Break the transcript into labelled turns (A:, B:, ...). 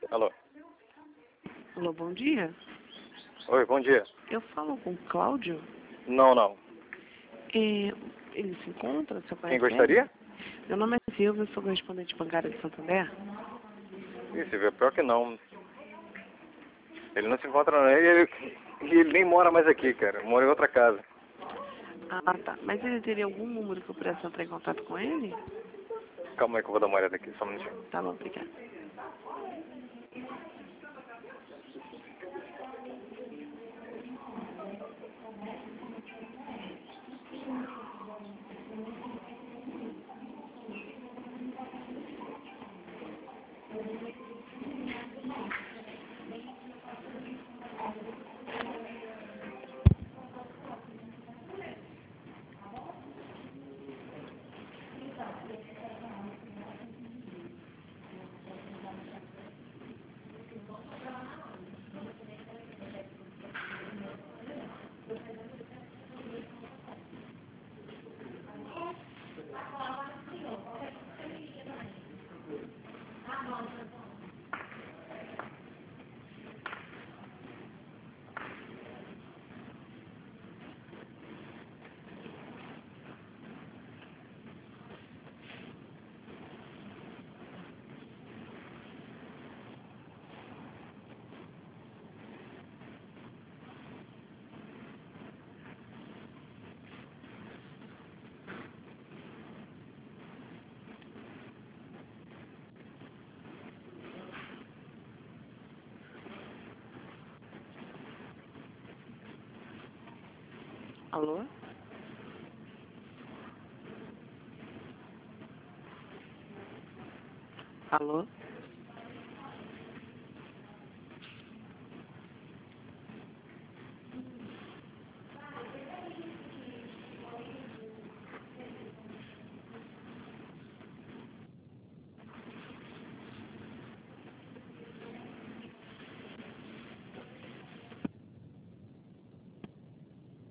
A: Alô?
B: Alô, bom dia.
A: Oi, bom dia.
B: Eu falo com o Cláudio.
A: Não.
B: Ele se encontra? Você
A: Quem
B: conhece
A: gostaria?
B: ele? Meu nome é Silvia, eu sou correspondente bancária de Santander.
A: Isso, é pior que não. Ele não se encontra não. Ele nem mora mais aqui, cara. Mora em outra casa.
B: Ah, tá. Mas ele teria algum número que eu pudesse entrar em contato com ele?
A: Calma aí que eu vou dar uma olhada aqui, só um minutinho.
B: Tá bom, obrigada. Alô? Alô?